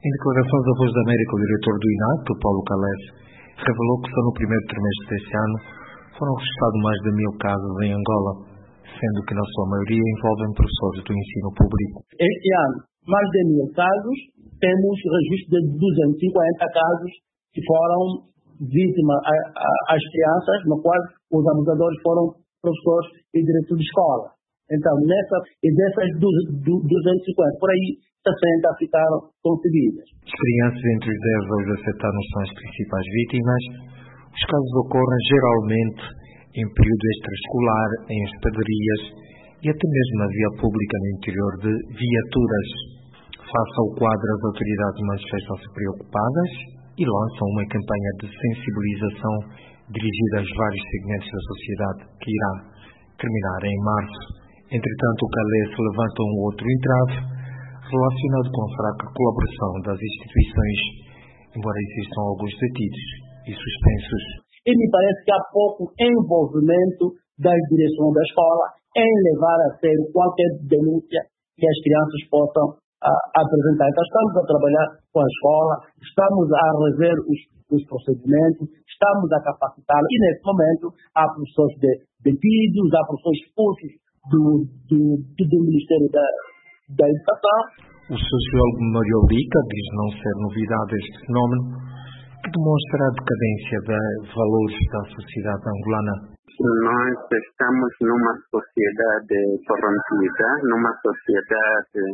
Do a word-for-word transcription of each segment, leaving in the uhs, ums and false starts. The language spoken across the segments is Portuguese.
Em declarações à Voz da América, o diretor do I N A C, Paulo Calef, revelou que só no primeiro trimestre deste ano foram registrados mais de mil casos em Angola, sendo que na sua maioria envolvem professores do ensino público. Este ano, mais de mil casos, temos registro de duzentos e cinquenta casos que foram vítimas às crianças, no qual os abusadores foram professores e diretores de escola. Então, nessa, e dessas duzentos e cinquenta, por aí, sessenta ficaram concedidas. As crianças entre os dez aos dezassete anos são as principais vítimas. Os casos ocorrem geralmente em período extraescolar, em hospedarias e até mesmo na via pública no interior de viaturas. Face ao quadro, as autoridades manifestam-se preocupadas e lançam uma campanha de sensibilização dirigida aos vários segmentos da sociedade que irá terminar em março. Entretanto, o Calef levanta um outro entrave relacionado com a fraca colaboração das instituições, embora existam alguns detidos e suspensos. E me parece que há pouco envolvimento das direções da escola em levar a sério qualquer denúncia que as crianças possam a, apresentar. Então, estamos a trabalhar com a escola, estamos a rever os, os procedimentos, estamos a capacitá-la e, nesse momento, há professores de, detidos, há professores expulsos do, do, do, do Ministério da, da Educação. O sociólogo Mário Lica diz não ser novidade este fenómeno, que demonstra a decadência de valores da sociedade angolana. Nós estamos numa sociedade corrompida, numa sociedade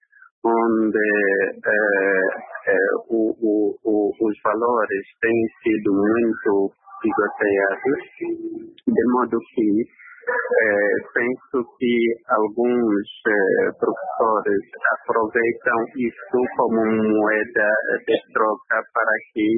onde eh, eh, o, o, o, os valores têm sido muito pisoteados, de modo que eh, penso que alguns eh, professores aproveitam isso como moeda de troca para que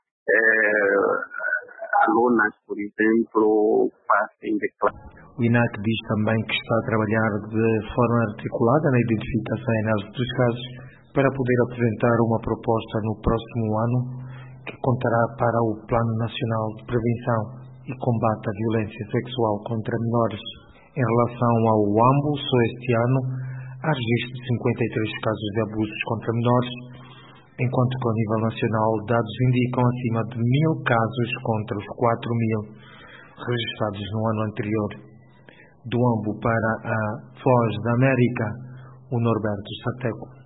eh, alunas, por exemplo, passem de classe. O I N A C diz também que está a trabalhar de forma articulada na identificação e análise dos casos para poder apresentar uma proposta no próximo ano que contará para o Plano Nacional de Prevenção e Combate à Violência Sexual contra Menores. Em relação ao AMBO, só este ano há registro de cinquenta e três casos de abusos contra menores, enquanto que ao nível nacional dados indicam acima de mil casos contra os quatro mil registrados no ano anterior. Do AMBO para a Voz da América, o Norberto Sateco.